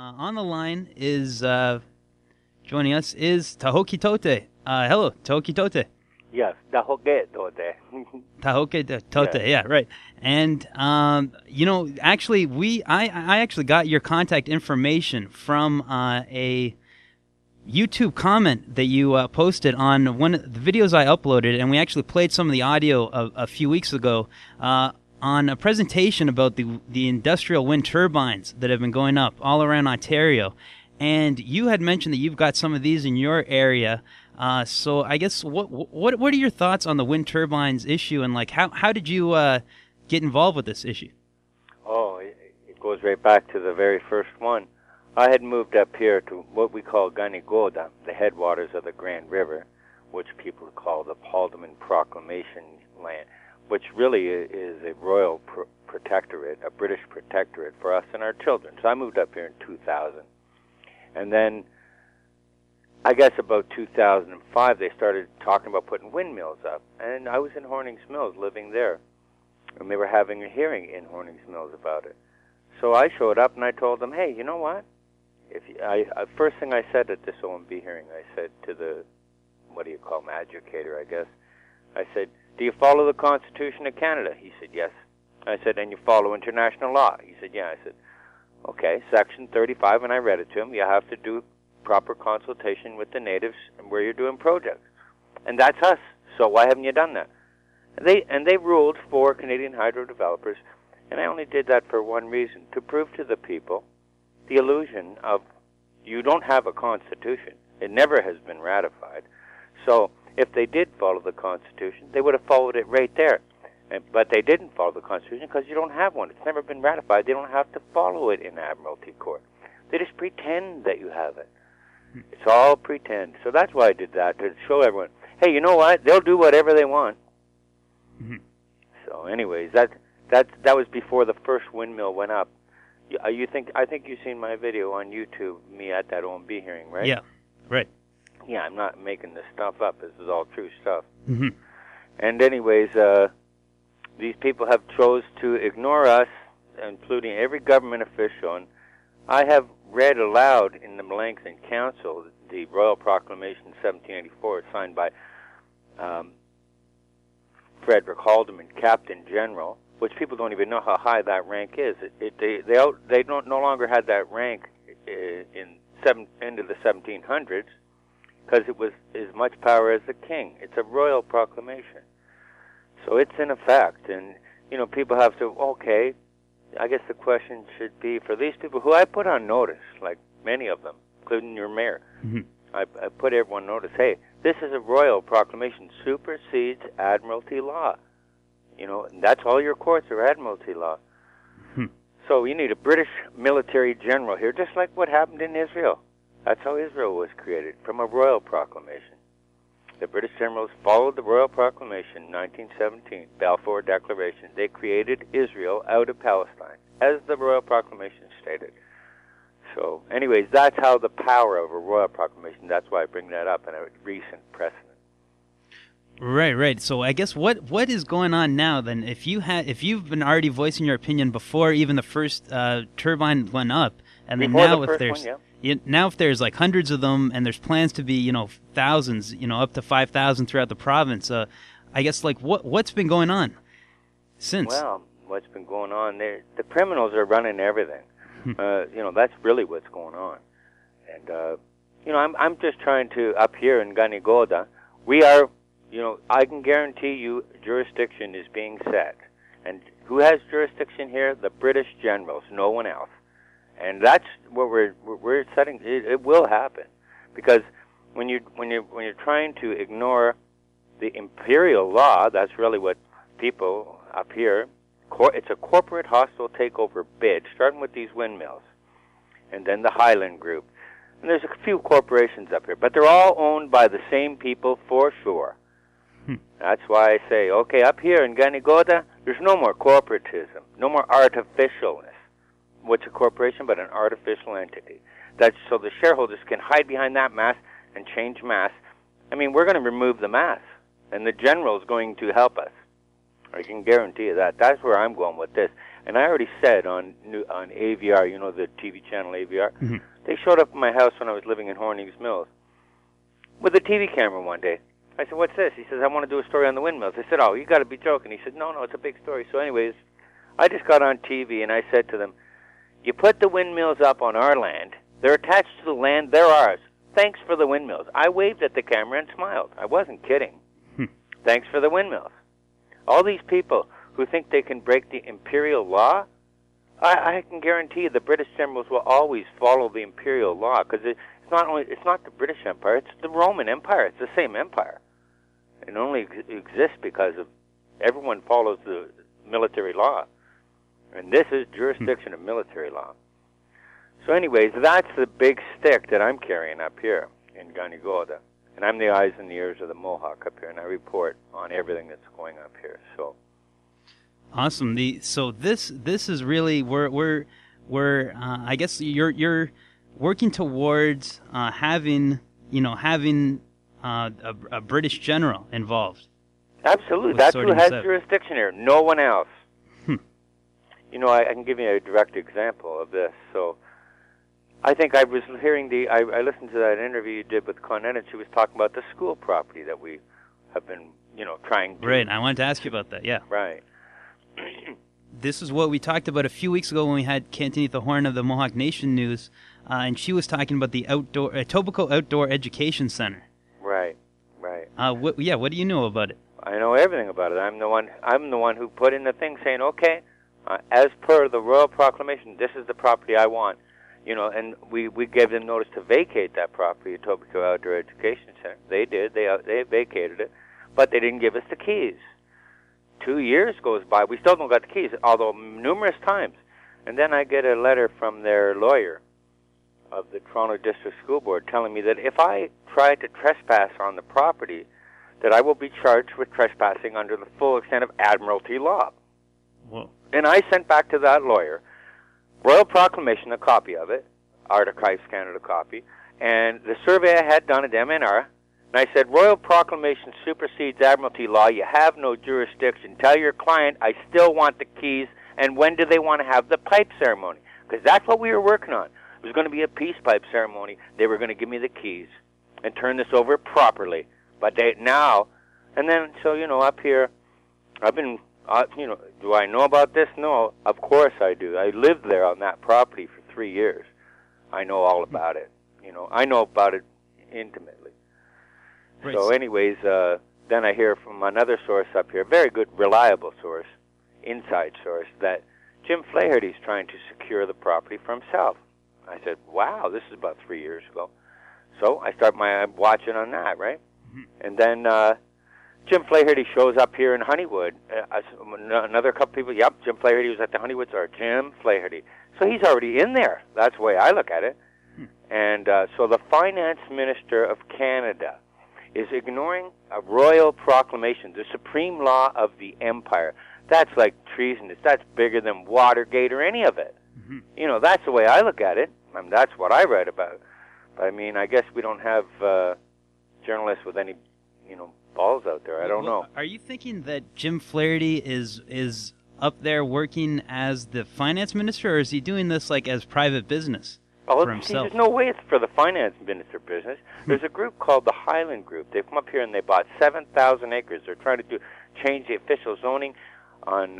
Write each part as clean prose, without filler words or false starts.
On the line is joining us is Tahoki Tote. Hello, Tahoki Tote. Yes, Tahoke Tote. Tahoki Tote, yeah, right. And actually, I actually got your contact information from a YouTube comment that you posted on one of the videos I uploaded, and we actually played some of the audio a few weeks ago on a presentation about the industrial wind turbines that have been going up all around Ontario. And you had mentioned that you've got some of these in your area. So I guess what are your thoughts on the wind turbines issue, and like how did you get involved with this issue? Oh, it goes right back to the very first one. I had moved up here to what we call Ganigoda, the headwaters of the Grand River, which people call the Haldeman Proclamation land, which really is a royal protectorate, a British protectorate for us and our children. So I moved up here in 2000. And then, I guess about 2005, they started talking about putting windmills up. And I was in Hornings Mills, living there. And they were having a hearing in Hornings Mills about it. So I showed up and I told them, hey, you know what? First thing I said at this OMB hearing, I said to the, what do you call him, educator, I guess. I said, do you follow the Constitution of Canada? He said, yes. I said, and you follow international law? He said, yeah. I said, okay, Section 35, and I read it to him. You have to do proper consultation with the natives where you're doing projects. And that's us. So why haven't you done that? And they ruled for Canadian hydro developers, and I only did that for one reason, to prove to the people the illusion of you don't have a constitution. It never has been ratified. So if they did follow the Constitution, they would have followed it right there. But they didn't follow the Constitution because you don't have one. It's never been ratified. They don't have to follow it in Admiralty Court. They just pretend that you have it. It's all pretend. So that's why I did that, to show everyone, hey, you know what? They'll do whatever they want. Mm-hmm. So anyways, that was before the first windmill went up. I think you've seen my video on YouTube, me at that OMB hearing, right? Yeah, right. Yeah, I'm not making this stuff up. This is all true stuff. Mm-hmm. And anyways, these people have chose to ignore us, including every government official. And I have read aloud in the Melanchthon Council the Royal Proclamation 1784, signed by Frederick Haldeman, Captain General, which people don't even know how high that rank is. They don't no longer had that rank into the 1700s because it was as much power as the king. It's a royal proclamation. So it's in effect, and, people have to, okay, I guess the question should be for these people who I put on notice, like many of them, including your mayor. Mm-hmm. I put everyone on notice, hey, this is a royal proclamation, supersedes Admiralty law. And that's all your courts are Admiralty law. So you need a British military general here, just like what happened in Israel. That's how Israel was created, from a royal proclamation. The British generals followed the Royal Proclamation in 1917, Balfour Declaration. They created Israel out of Palestine, as the Royal Proclamation stated. So, anyways, that's how the power of a Royal Proclamation, that's why I bring that up in a recent precedent. Right. So I guess what is going on now then? If you've been already voicing your opinion before even the first turbine went up, and then now if there's like hundreds of them, and there's plans to be thousands, up to 5,000 throughout the province, I guess like what's been going on since? Well, what's been going on there? The criminals are running everything. That's really what's going on. And I'm just trying to, up here in Ganigoda, we are. I can guarantee you jurisdiction is being set. And who has jurisdiction here? The British generals, no one else. And that's what we're setting. It will happen, because when you're trying to ignore the imperial law, that's really what people up here. It's a corporate hostile takeover bid, starting with these windmills, and then the Highland Group. And there's a few corporations up here, but they're all owned by the same people for sure. That's why I say, okay, up here in Ganigoda, there's no more corporatism, no more artificialness. What's a corporation but an artificial entity? That's so the shareholders can hide behind that mask and change mass. I mean, we're going to remove the mass, and the general's going to help us. I can guarantee you that. That's where I'm going with this. And I already said on AVR, you know, the TV channel AVR, Mm-hmm. they showed up at my house when I was living in Hornings Mills with a TV camera one day. I said, what's this? He says, I want to do a story on the windmills. I said, oh, you got to be joking. He said, no, it's a big story. So anyways, I just got on TV and I said to them, you put the windmills up on our land. They're attached to the land. They're ours. Thanks for the windmills. I waved at the camera and smiled. I wasn't kidding. Thanks for the windmills. All these people who think they can break the imperial law, I can guarantee you the British generals will always follow the imperial law, because it's not the British Empire, it's the Roman Empire. It's the same empire. It only exists because of everyone follows the military law, and this is jurisdiction of military law. So anyways, that's the big stick that I'm carrying up here in Ganigoda. And I'm the eyes and the ears of the Mohawk up here, and I report on everything that's going up here. So awesome. So this is really we're I guess you're working towards having a British general involved. Absolutely, that's who has jurisdiction here. No one else. You know, I can give you a direct example of this. So I think I was hearing I listened to that interview you did with Conette, and she was talking about the school property that we have been, trying to... Right, I wanted to ask you about that, yeah. Right. This is what we talked about a few weeks ago when we had Cantonitha Horn of the Mohawk Nation News, and she was talking about the Etobicoke Outdoor Education Center. Right. What do you know about it? I know everything about it. I'm the one who put in the thing saying, okay, as per the Royal Proclamation, this is the property I want. And we gave them notice to vacate that property, Etobicoke Outdoor Education Center. They did. They vacated it, but they didn't give us the keys. 2 years goes by. We still don't got the keys, although numerous times. And then I get a letter from their lawyer of the Toronto District School Board telling me that if I try to trespass on the property, that I will be charged with trespassing under the full extent of Admiralty law. Whoa. And I sent back to that lawyer Royal Proclamation, a copy of it, Archives Canada copy, and the survey I had done at MNR, and I said, Royal Proclamation supersedes Admiralty law. You have no jurisdiction. Tell your client I still want the keys, and when do they want to have the pipe ceremony? Because that's what we were working on. It was going to be a peace pipe ceremony. They were going to give me the keys and turn this over properly. But up here, I've been... do I know about this? No, of course I do. I lived there on that property for 3 years. I know all about it. I know about it intimately. Right. So anyways, then I hear from another source up here, very good, reliable source, inside source, that Jim Flaherty's trying to secure the property for himself. I said, wow, this is about 3 years ago. So I start watching on that, right? Mm-hmm. And then... Jim Flaherty shows up here in Honeywood. Another couple people, yep, Jim Flaherty was at the Honeywoods, or Jim Flaherty. So he's already in there. That's the way I look at it. And so the Finance Minister of Canada is ignoring a royal proclamation, the supreme law of the empire. That's like treasonous. That's bigger than Watergate or any of it. Mm-hmm. That's the way I look at it. That's what I read about. But, I guess we don't have journalists with any, balls out there. I don't know. Are you thinking that Jim Flaherty is up there working as the finance minister, or is he doing this like as private business for himself? There's no way it's for the finance minister business. There's a group called the Highland Group. They've come up here and they bought 7,000 acres. They're trying to change the official zoning on,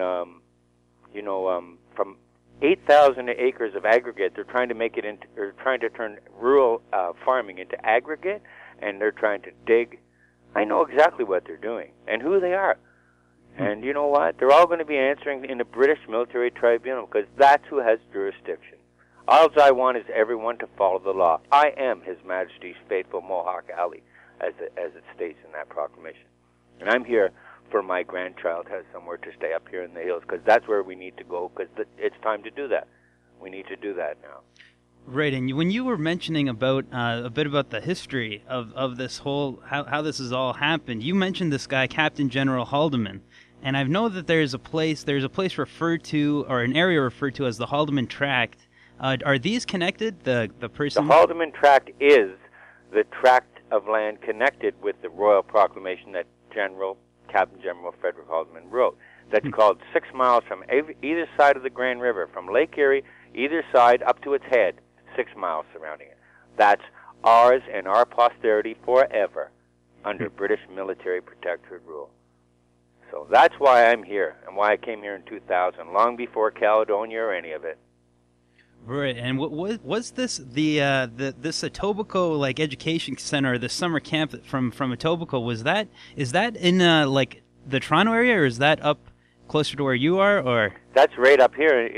from 8,000 acres of aggregate. They're trying to make it into, or trying to turn rural farming into aggregate, and they're trying to dig. I know exactly what they're doing and who they are. And you know what? They're all going to be answering in the British Military Tribunal, because that's who has jurisdiction. All I want is everyone to follow the law. I am His Majesty's faithful Mohawk Ali, as it states in that proclamation. And I'm here for my grandchild has somewhere to stay up here in the hills, because that's where we need to go, because it's time to do that. We need to do that now. Right, and when you were mentioning about a bit about the history of this whole, how this has all happened, you mentioned this guy, Captain General Haldimand, and I know that there's a place referred to, or an area referred to as the Haldimand Tract. Are these connected, the person? The Haldimand Tract is the tract of land connected with the Royal Proclamation that Captain General Frederick Haldimand wrote. that's called 6 miles from either side of the Grand River, from Lake Erie, either side up to its head, 6 miles surrounding it. That's ours and our posterity forever under British military protectorate rule. So that's why I'm here and why I came here in 2000, long before Caledonia or any of it. Right, and what was this this Etobicoke like education center, the summer camp from Etobicoke? Is that in like the Toronto area, or is that up closer to where you are, or? That's right up here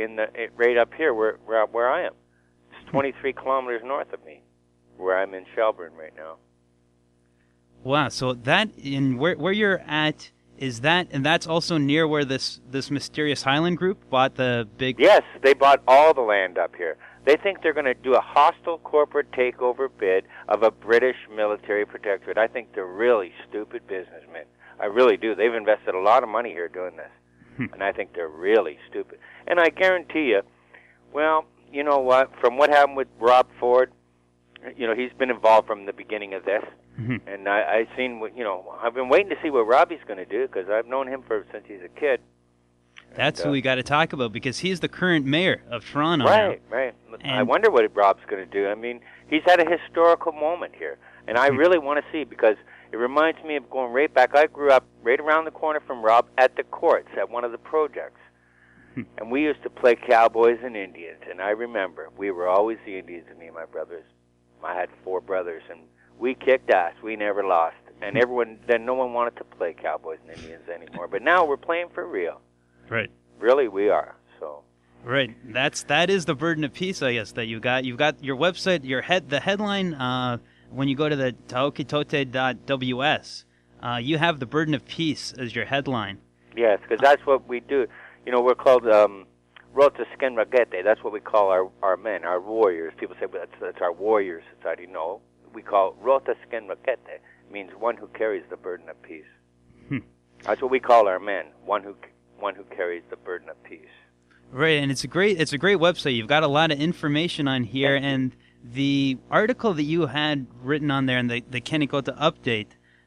where I am. It's 23 kilometers north of me, where I'm in Shelburne right now. Wow, so that in where you're at. Is that, and that's also near where this mysterious Highland group bought the big... Yes, they bought all the land up here. They think they're going to do a hostile corporate takeover bid of a British military protectorate. I think they're really stupid businessmen. I really do. They've invested a lot of money here doing this. And I think they're really stupid. And I guarantee you, well, you know what? From what happened with Rob Ford, you know, he's been involved from the beginning of this. And I've been waiting to see what Robbie's going to do, because I've known him since he's a kid. That's who we got to talk about, because he's the current mayor of Toronto. Right, now. right. And I wonder what Rob's going to do. I mean, he's had a historical moment here, and I really want to see, because it reminds me of going right back. I grew up right around the corner from Rob at the courts at one of the projects. And we used to play cowboys and Indians, and I remember we were always the Indians, me and my brothers. I had 4 brothers, and we kicked ass. We never lost. And no one wanted to play cowboys and Indians anymore. But now we're playing for real. Right. Really, we are. So. Right. That is the burden of peace, I guess, that you got. You've got your website, the headline, when you go to the taokitote.ws, you have the burden of peace as your headline. Yes, because that's what we do. You know, we're called Rota Skin Ragete. That's what we call our men, our warriors. People say, well, that's our warrior society. No. We call Rota Skin Ragete, means one who carries the burden of peace. That's what we call our men, one who carries the burden of peace. Right, and it's a great website. You've got a lot of information on here, and the article that you had written on there in the Kenikota update,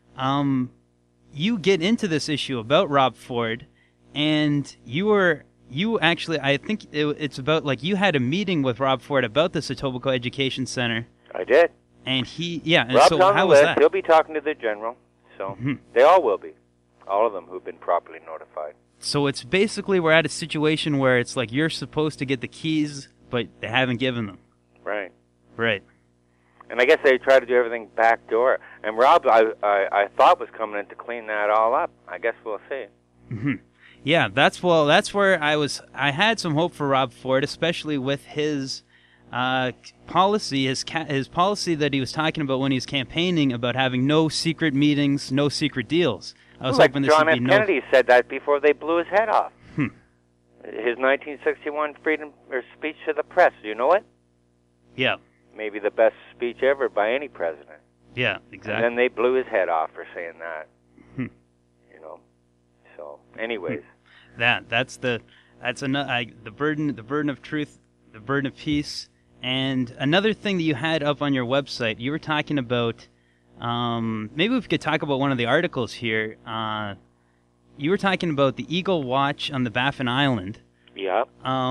you get into this issue about Rob Ford, and you actually, I think it's about, like, you had a meeting with Rob Ford about this Etobicoke Education Center. I did. And Rob's so on how the was list. that? He'll be talking to the general, so they all will be. All of them who've been properly notified. So it's basically, we're at a situation where it's like you're supposed to get the keys, but they haven't given them. Right. Right. And I guess they try to do everything backdoor. And Rob, I thought was coming in to clean that all up. I guess we'll see. Yeah, that's where I had some hope for Rob Ford, especially with his policy, his policy that he was talking about when he was campaigning about having no secret meetings, no secret deals. I was hoping John F. Kennedy said that before they blew his head off. His 1961 freedom or speech to the press. Do you know it? Yeah. Maybe the best speech ever by any president. Yeah, exactly. And then they blew his head off for saying that. You know. So, anyways. That's the burden of truth, the burden of peace. And another thing that you had up on your website, you were talking about, maybe we could talk about one of the articles here. You were talking about the Eagle Watch on the Baffin Island. Yeah.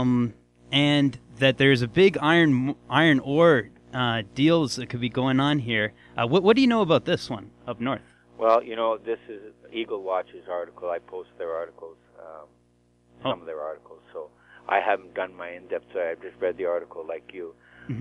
And that there's a big iron ore deals that could be going on here. What do you know about this one up north? Well, you know, this is Eagle Watch's article. I post their articles, some of their articles. So I haven't done my in-depth, so I've just read the article like you,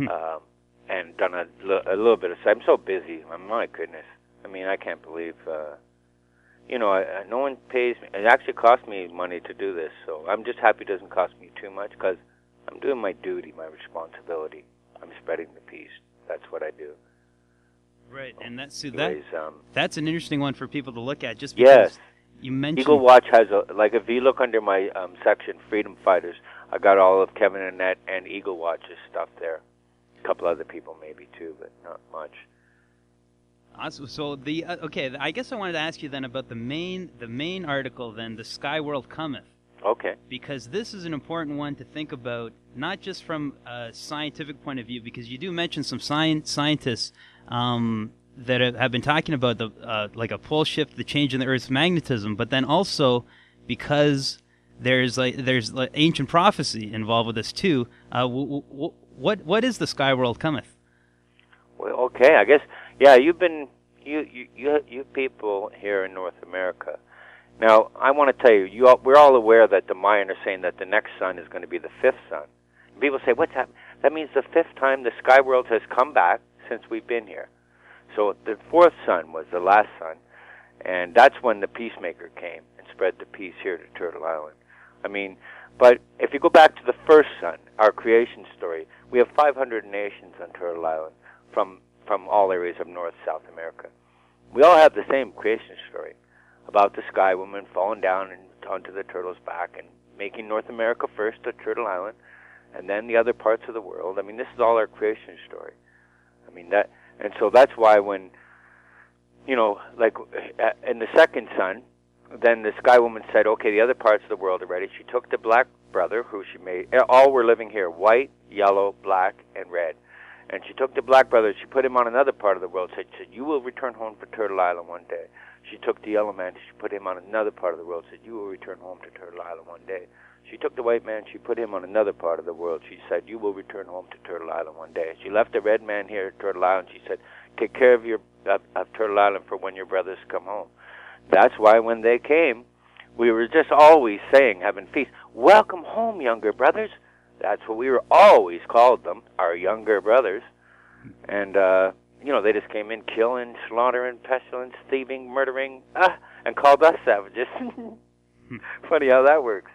and done a little bit of. I'm so busy. My goodness. I mean, I can't believe. You know, no one pays me. It actually cost me money to do this, so I'm just happy it doesn't cost me too much, because I'm doing my duty, my responsibility. I'm spreading the peace. That's what I do. Right, and that's an interesting one for people to look at. Just because you mentioned Eagle Watch has if you look under my section, Freedom Fighters, I got all of Kevin Annett and Eagle Watch's stuff there. A couple other people maybe too, but not much. Awesome. So I guess I wanted to ask you then about the main article then, the Sky World Cometh. Okay. Because this is an important one to think about, not just from a scientific point of view, because you do mention some scientists that have been talking about like a pole shift, the change in the Earth's magnetism, but then also because there's ancient prophecy involved with this too. What is the sky world cometh? Well, okay, I guess, yeah, you people here in North America. Now, I want to tell you, we're all aware that the Mayan are saying that the next sun is going to be the fifth sun. And people say, what's that? That means the fifth time the sky world has come back since we've been here. So the fourth sun was the last sun, and that's when the peacemaker came and spread the peace here to Turtle Island. I mean, but if you go back to the first sun, our creation story, we have 500 nations on Turtle Island from all areas of North, South America. We all have the same creation story about the sky woman falling down and onto the turtle's back and making North America first to Turtle Island, and then the other parts of the world. I mean, this is all our creation story. I mean, and so that's why when, like in the second sun, then the sky woman said, okay, the other parts of the world are ready. She took the black brother, who she made, all were living here, white, yellow, black, and red. And she took the black brother, she put him on another part of the world, said, you will return home to Turtle Island one day. She took the yellow man, she put him on another part of the world, said, you will return home to Turtle Island one day. She took the white man, she put him on another part of the world. She said, you will return home to Turtle Island one day. She left the red man here at Turtle Island. She said, take care of Turtle Island for when your brothers come home. That's why when they came, we were just always saying, having feasts, welcome home, younger brothers. That's what we were always called them, our younger brothers. And, they just came in killing, slaughtering, pestilence, thieving, murdering, and called us savages. Funny how that works.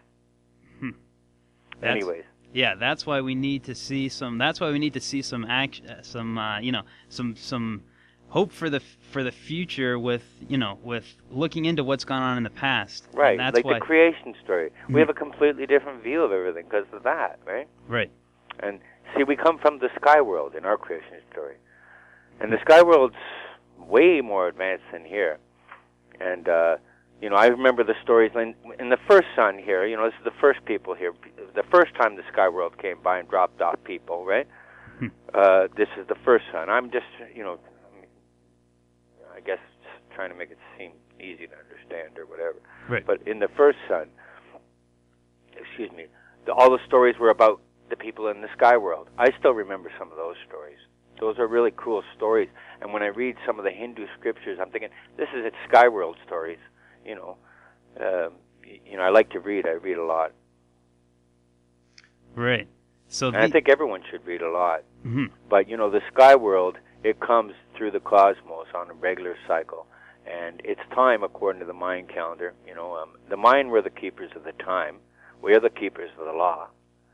Anyways. Yeah, that's why we need to see some. That's why we need to see some action, some hope for the future with looking into what's gone on in the past. Right, that's like the creation story. We have a completely different view of everything because of that, right? Right. And see, we come from the sky world in our creation story, and the sky world's way more advanced than here. And I remember the stories in the first sun here. This is the first people here. The first time the sky world came by and dropped off people, right? This is the first sun. I'm just, I guess trying to make it seem easy to understand or whatever. Right. But in the first sun, all the stories were about the people in the sky world. I still remember some of those stories. Those are really cool stories. And when I read some of the Hindu scriptures, I'm thinking, this is its sky world stories. I like to read. I read a lot. Right. So I think everyone should read a lot. Mm-hmm. But, the sky world, it comes through the cosmos on a regular cycle. And it's time, according to the Mayan calendar. The Mayan were the keepers of the time. We are the keepers of the law.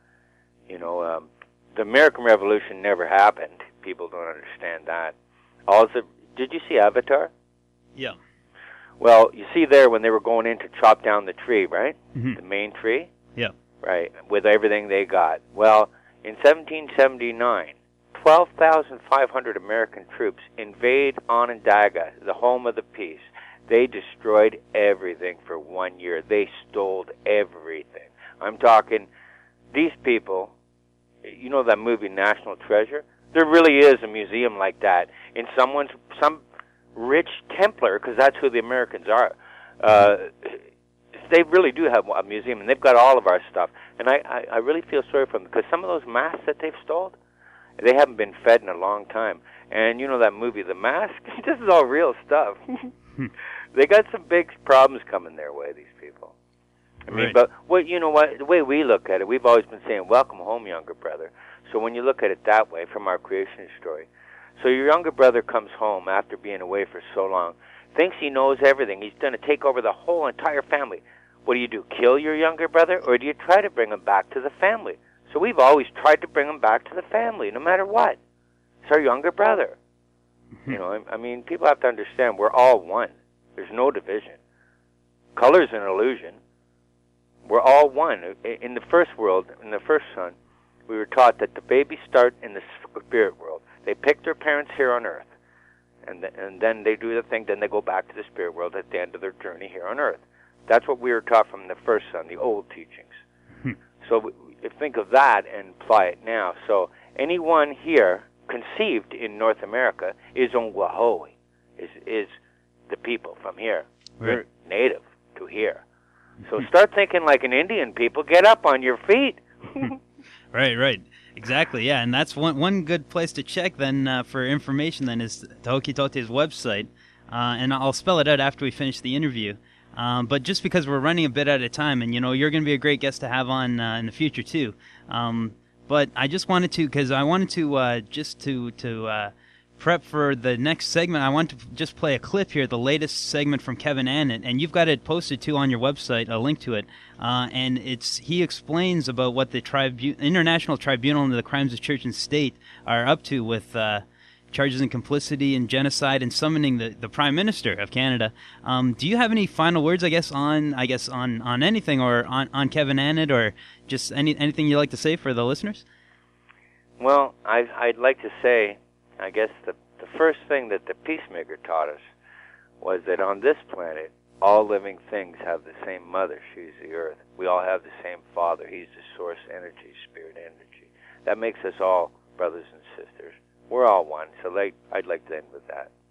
The American Revolution never happened. People don't understand that. Did you see Avatar? Yeah. Well, you see there when they were going in to chop down the tree, right? Mm-hmm. The main tree? Yeah. Right, with everything they got. Well, in 1779, 12,500 American troops invade Onondaga, the home of the peace. They destroyed everything for 1 year. They stole everything. I'm talking, these people, that movie National Treasure? There really is a museum like that in some rich Templar, because that's who the Americans are. They really do have a museum, and they've got all of our stuff. And I really feel sorry for them, because some of those masks that they've stolen, they haven't been fed in a long time. And that movie, The Mask? This is all real stuff. They got some big problems coming their way, these people. I mean, but the way we look at it, we've always been saying, welcome home, younger brother. So when you look at it that way, from our creation story, so your younger brother comes home after being away for so long, thinks he knows everything. He's going to take over the whole entire family. What do? Kill your younger brother, or do you try to bring him back to the family? So we've always tried to bring him back to the family, no matter what. It's our younger brother. Mm-hmm. People have to understand we're all one. There's no division. Color's an illusion. We're all one. In the first world, in the first sun, we were taught that the babies start in the spirit world. They pick their parents here on earth, and then they do the thing, then they go back to the spirit world at the end of their journey here on earth. That's what we were taught from the first sun, the old teachings. So think of that and apply it now. So anyone here conceived in North America is Ongwahoe, is the people from here. Right. We're native to here. So start thinking like an Indian, people. Get up on your feet. Right. Exactly, yeah. And that's one good place to check then for information then is Tahokitote's website. And I'll spell it out after we finish the interview. But just because we're running a bit at a time, and you're going to be a great guest to have on in the future too. But I just wanted to, because I wanted to just to prep for the next segment. I want to just play a clip here, the latest segment from Kevin Annett, and you've got it posted too on your website, a link to it. And he explains about what the International Tribunal into the Crimes of Church and State are up to with charges in complicity and genocide and summoning the Prime Minister of Canada. Do you have any final words, on anything, or on Kevin Annett, or just anything you'd like to say for the listeners? Well, I'd like to say, I guess the first thing that the Peacemaker taught us was that on this planet, all living things have the same mother. She's the earth. We all have the same father. He's the source energy, spirit energy. That makes us all brothers and sisters. We're all one. So I'd like to end with that.